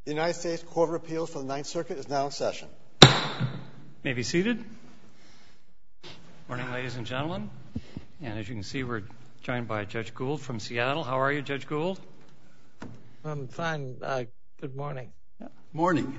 The United States Court of Appeals for the Ninth Circuit is now in session. May be seated. Morning, ladies and gentlemen. And as you can see, we're joined by Judge Gould from Seattle. How are you, Judge Gould? I'm fine. Good morning. Morning.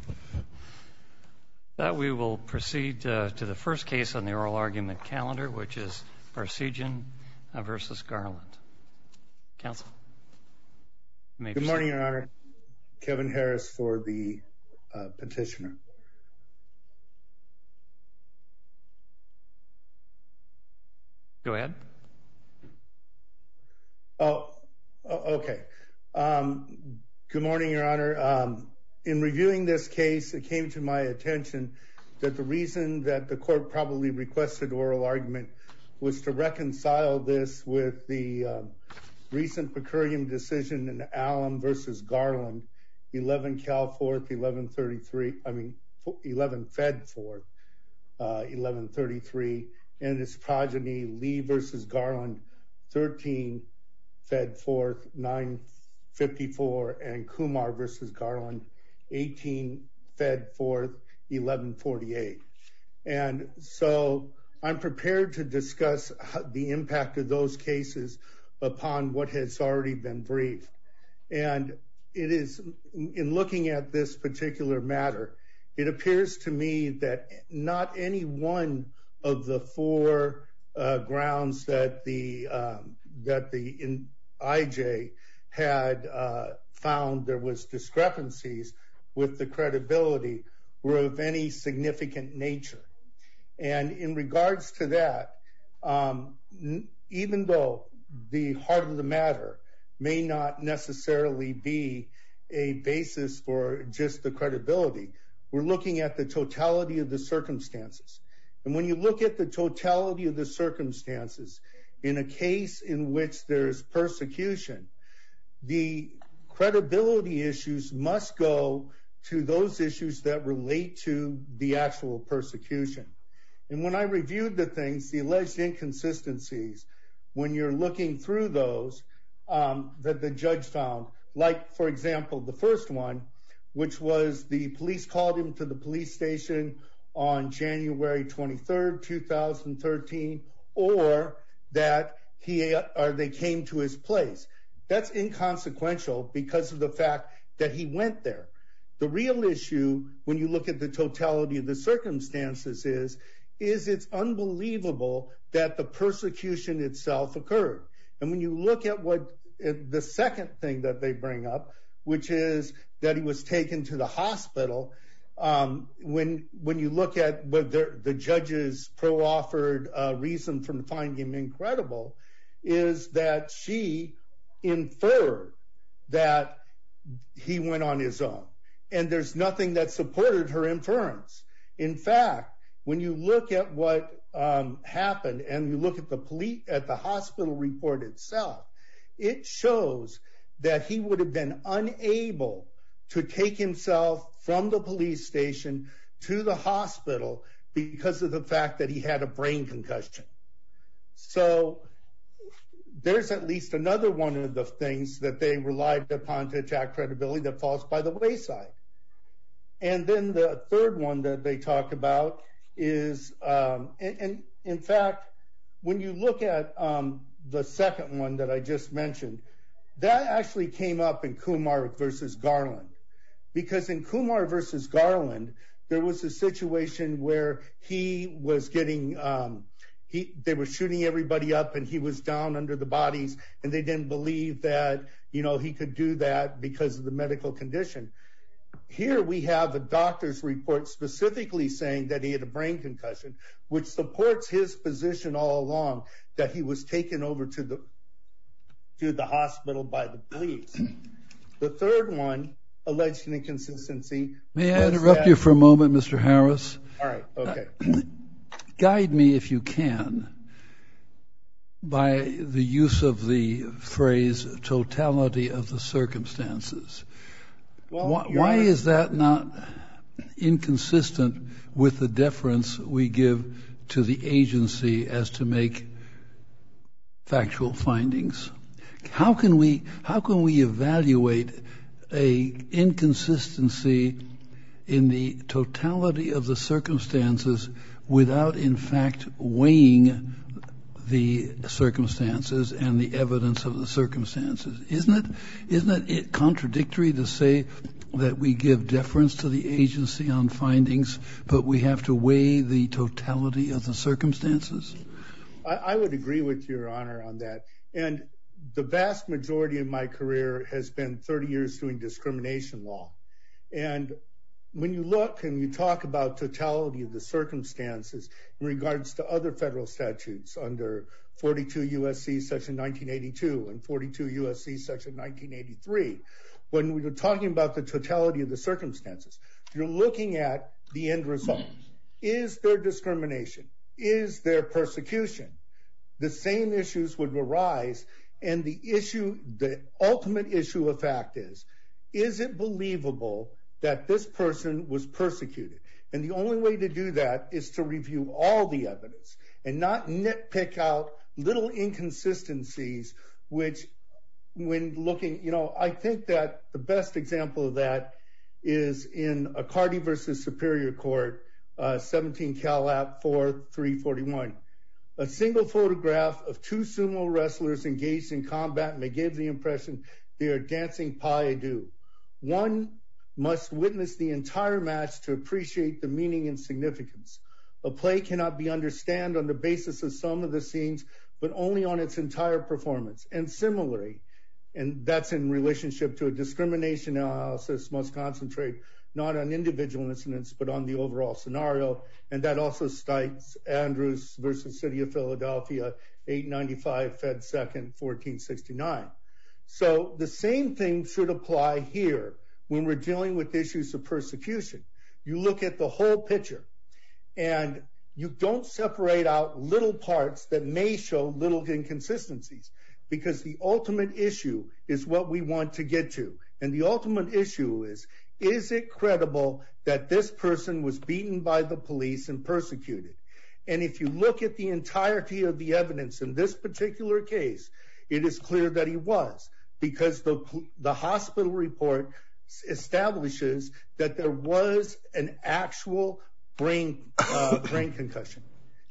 That we will proceed to the first case on the oral argument calendar, which is Barseghyan versus Garland. Counsel. Good morning, Your Honor. Kevin Harris for the petitioner. Go ahead. Okay. Good morning, Your Honor. In reviewing this case, it came to my attention that the reason that the court probably requested oral argument was to reconcile this with the recent per curiam decision in Allen versus Garland, 11 Cal 4th, 11 Fed 4th, 1133, and its progeny, Lee versus Garland, 13 Fed 4th, 954, and Kumar versus Garland, 18 Fed 4th, 1148. And so I'm prepared to discuss the impact of those cases upon what has already been briefed. And it is, in looking at this particular matter, it appears to me that not any one of the four grounds that the IJ had found there was discrepancies with the credibility were of any significant nature. And in regards to that, even though the heart of the matter may not necessarily be a basis for just the credibility, we're looking at the totality of the circumstances. And when you look at the totality of the circumstances in a case in which there's persecution, the credibility issues must go to those issues that relate to the actual persecution. And when I reviewed the things, the alleged inconsistencies, when you're looking through those that the judge found, like, for example, the first one, which was the police called him to the police station on January 23rd, 2013, or that they came to his place. That's inconsequential because of the fact that he went there. The real issue, when you look at the totality of the circumstances, is it's unbelievable that the persecution itself occurred. And when you look at what the second thing that they bring up, which is that he was taken to the hospital, when you look at what the judge's pro-offered reason for finding him incredible, is that she inferred that he went on his own. And there's nothing that supported her inference. In fact, when you look at what happened and you look at the hospital report itself, it shows that he would have been unable to take himself from the police station to the hospital because of the fact that he had a brain concussion. So there's at least another one of the things that they relied upon to attack credibility that falls by the wayside. And then the third one that they talk about is, and in fact, when you look at the second one that I just mentioned, that actually came up in Kumar versus Garland. Because in Kumar versus Garland, there was a situation where he was getting, they were shooting everybody up and he was down under the bodies, and they didn't believe that, he could do that because of the medical condition. Here we have a doctor's report specifically saying that he had a brain concussion, which supports his position all along that he was taken over to the hospital by the police. The third one, alleged inconsistency. May I interrupt you for a moment, Mr. Harris? All right, okay. Guide me, if you can, by the use of the phrase totality of the circumstances. Well, why is that not inconsistent with the deference we give to the agency as to make factual findings? How can we evaluate a inconsistency in the totality of the circumstances without, in fact, weighing the circumstances and the evidence of the circumstances. Isn't it contradictory to say that we give deference to the agency on findings, but we have to weigh the totality of the circumstances? I would agree with Your Honor on that. And the vast majority of my career has been 30 years doing discrimination law. And when you look and you talk about totality of the circumstances in regards to other federal statutes under 42 U.S.C. Section 1982 and 42 U.S.C. Section 1983, when we're talking about the totality of the circumstances, you're looking at the end result. Is there discrimination? Is there persecution? The same issues would arise, and the ultimate issue of fact is it believable that this person was persecuted? And the only way to do that is to review all the evidence and not nitpick out little inconsistencies, which when looking, I think that the best example of that is in Accardi versus Superior Court, 17 Cal App 4-341. A single photograph of two sumo wrestlers engaged in combat may give the impression they are dancing pas deux. One must witness the entire match to appreciate the meaning and significance. A play cannot be understood on the basis of some of the scenes, but only on its entire performance. And similarly, and that's in relationship to a discrimination analysis, must concentrate not on individual incidents, but on the overall scenario. And that also cites Andrews versus City of Philadelphia, 895 Fed 2nd, 1469. So the same thing should apply here when we're dealing with issues of persecution. You look at the whole picture, and you don't separate out little parts that may show little inconsistencies, because the ultimate issue is what we want to get to. And the ultimate issue is it credible that this person was beaten by the police and persecuted? And if you look at the entirety of the evidence in this particular case, it is clear that he was, because the hospital report establishes that there was an actual brain concussion.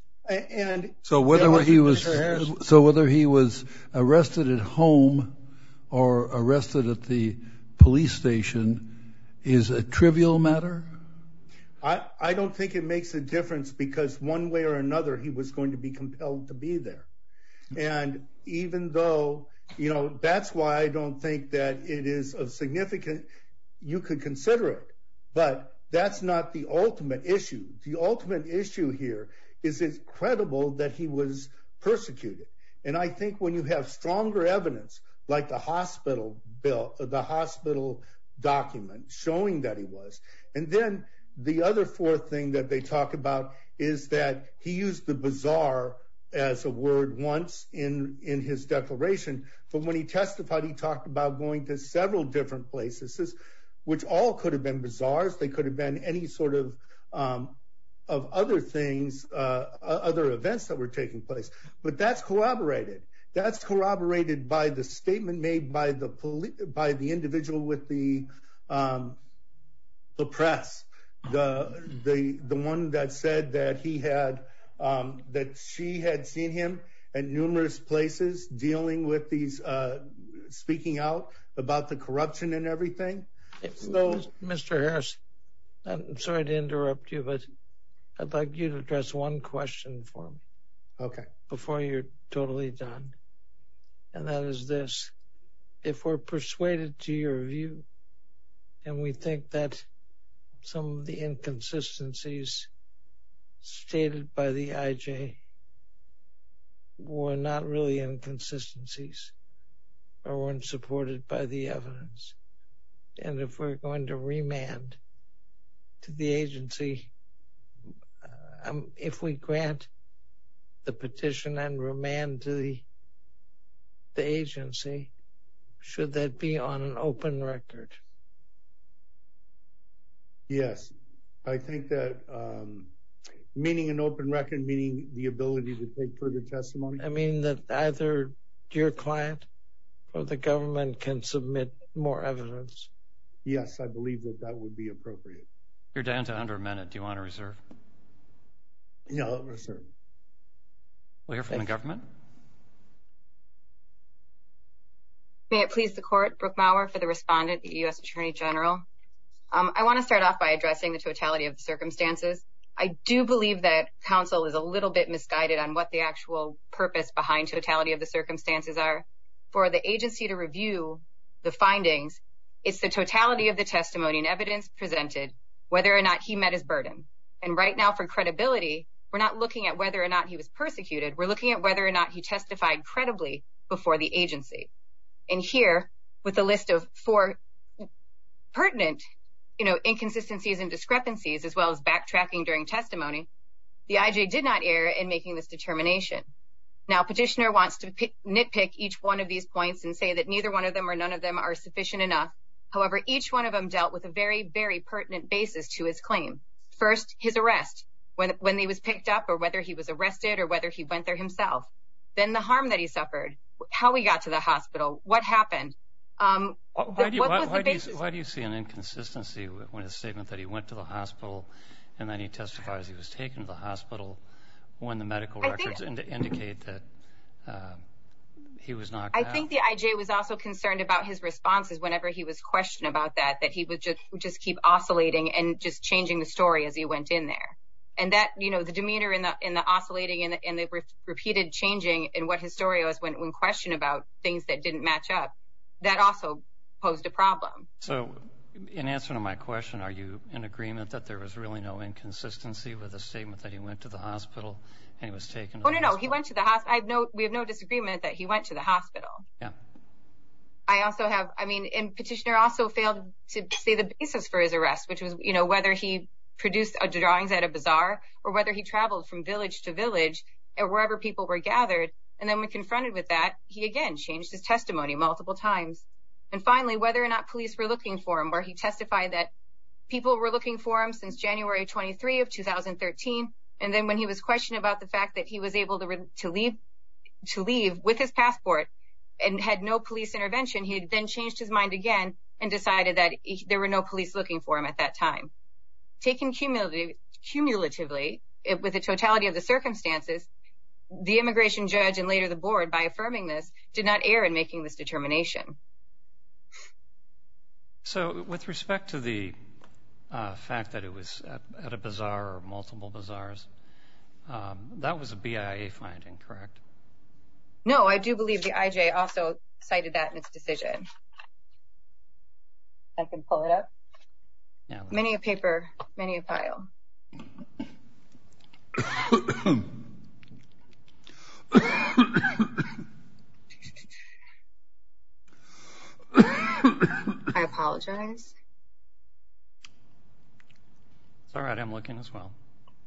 And so whether he was arrested at home or arrested at the police station is a trivial matter? I don't think it makes a difference, because one way or another he was going to be compelled to be there. And even though, that's why I don't think that it is of significant, you could consider it, but that's not the ultimate issue. The ultimate issue here is it credible that he was persecuted? And I think when you have stronger evidence, like the hospital bill, the hospital document showing that he was, and then the other fourth thing that they talk about is that he used the bizarre as a word once in his declaration, but when he testified, he talked about going to several different places, which all could have been bizarres. They could have been any sort of other things, other events that were taking place. But that's corroborated. That's corroborated by the statement made by the individual with the press, the one that said that he had that she had seen him at numerous places dealing with these, speaking out about the corruption and everything. So, Mr. Harris, I'm sorry to interrupt you, but I'd like you to address one question for me. Okay. Before you're totally done. And that is this. If we're persuaded to your view, and we think that some of the inconsistencies stated by the IJ were not really inconsistencies or weren't supported by the evidence, and if we're going to remand to the agency, if we grant the petition and remand to the agency, should that be on an open record? Yes. I think that meaning an open record, meaning the ability to take further testimony? I mean that either your client or the government can submit more evidence. yes, I believe that would be appropriate. You're down to under a minute. Do you want to reserve? No, reserve. We'll hear from the government. May it please the Court, Brooke Maurer for the respondent, the U.S. Attorney General. I want to start off by addressing the totality of the circumstances. I do believe that counsel is a little bit misguided on what the actual purpose behind totality of the circumstances are. For the agency to review the findings, it's the totality of the testimony and evidence presented, whether or not he met his burden. And right now, for credibility, we're not looking at whether or not he was persecuted. We're looking at whether or not he testified credibly before the agency. And here, with a list of 4 pertinent, inconsistencies and discrepancies, as well as backtracking during testimony, the IJ did not err in making this determination. Now, petitioner wants to nitpick each one of these points and say that neither one of them or none of them are sufficient enough. However, each one of them dealt with a very, very pertinent basis to his claim. First, his arrest, when he was picked up, or whether he was arrested or whether he went there himself. Then the harm that he suffered, how he got to the hospital, what happened. Why do you see an inconsistency when his statement that he went to the hospital and then he testifies he was taken to the hospital when the medical records indicate that he was knocked out? I think the IJ was also concerned about his responses whenever he was questioned about that he would just keep oscillating and just changing the story as he went in there. And that, the demeanor in the oscillating and the repeated changing in what his story was when questioned about things that didn't match up, that also posed a problem. So, in answer to my question, are you in agreement that there was really no inconsistency with the statement that he went to the hospital and he was taken to the hospital? No, he went to the hospital. We have no disagreement that he went to the hospital. Yeah. And petitioner also failed to say the basis for his arrest, which was, whether he produced drawings at a bazaar or whether he traveled from village to village or wherever people were gathered. And then when confronted with that, he again changed his testimony multiple times. And finally, whether or not police were looking for him, where he testified that people were looking for him since January 23 of 2013. And then when he was questioned about the fact that he was able to leave with his passport and had no police intervention, he had then changed his mind again and decided that there were no police looking for him at that time. Taken cumulatively, with the totality of the circumstances, the immigration judge and later the board, by affirming this, did not err in making this determination. So with respect to the fact that it was at a bazaar or multiple bazaars, that was a BIA finding, correct? No, I do believe the IJ also cited that in its decision. I can pull it up. Yeah. Many a paper, many a file. I apologize. It's all right, I'm looking as well.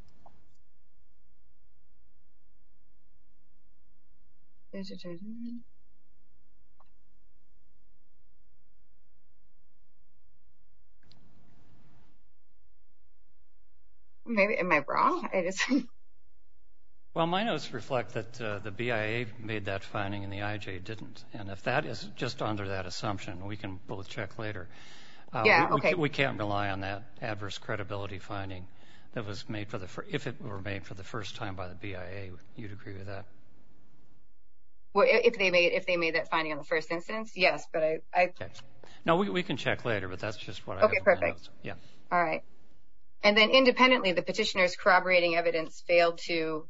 Maybe, am I wrong? Well, my notes reflect that the BIA made that finding and the IJ didn't. And if that is just under that assumption, we can both check later. Okay. We can't rely on that adverse credibility finding that was made if it were made for the first time by the BIA. You'd agree with that? Well, if they made that finding on the first instance, yes. But I Okay. No, we can check later, but that's just what I have in my perfect. notes. Yeah. All right. And then independently, the petitioner's corroborating evidence failed to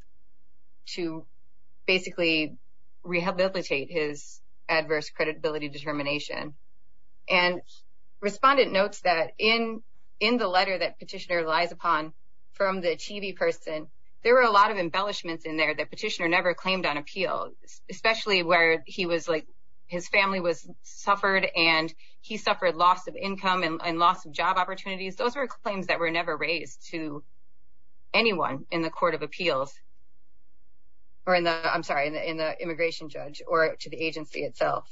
basically rehabilitate his adverse credibility determination. And respondent notes that in the letter that petitioner relies upon from the TV person, there were a lot of embellishments in there that petitioner never claimed on appeal, especially where he was like, his family suffered and he suffered loss of income and loss of job opportunities. Those were claims that were never raised to anyone in the Court of Appeals or in the immigration judge or to the agency itself.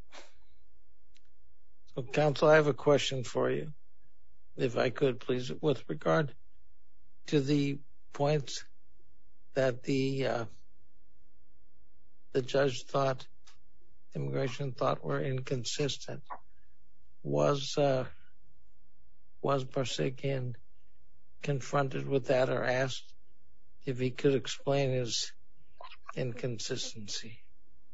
So, counsel, I have a question for you, if I could, please, with regard to the points that the judge thought, immigration thought were inconsistent. Was was Barsekian confronted with that or asked if he could explain his inconsistency?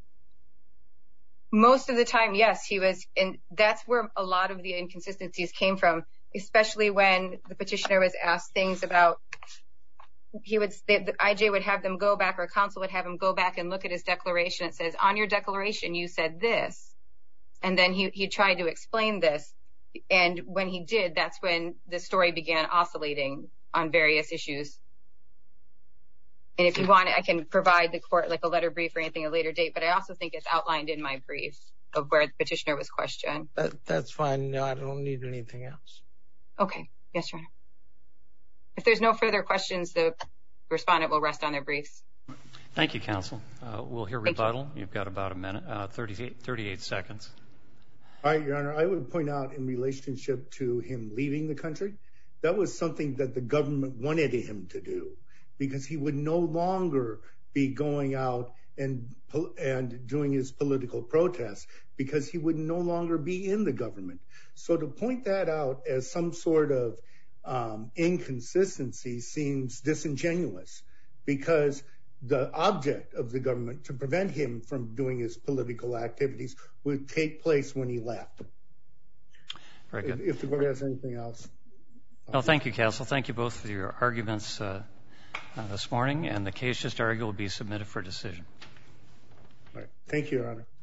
Most of the time, yes, he was. And that's where a lot of the inconsistencies came from, especially when the petitioner was asked things about, the IJ would have them go back, or counsel would have him go back and look at his declaration. It says, on your declaration, you said this. And then he tried to explain this. And when he did, that's when the story began oscillating on various issues. And if you want, I can provide the court like a letter brief or anything at a later date, but I also think it's outlined in my brief of where the petitioner was questioned. That's fine. No, I don't need anything else. Okay. Yes, Your Honor. If there's no further questions, the respondent will rest on their briefs. Thank you, counsel. We'll hear rebuttal. You've got about a minute, 38 seconds. All right, Your Honor. I would point out in relationship to him leaving the country, that was something that the government wanted him to do, because he would no longer be going out and doing his political protests, because he would no longer be in the government. So to point that out as some sort of inconsistency seems disingenuous, because the object of the government to prevent him from doing his political activities would take place when he left. Very good. If the court has anything else. No, thank you, counsel. Thank you both for your arguments this morning, and the case just argued will be submitted for decision. All right. Thank you, Your Honor.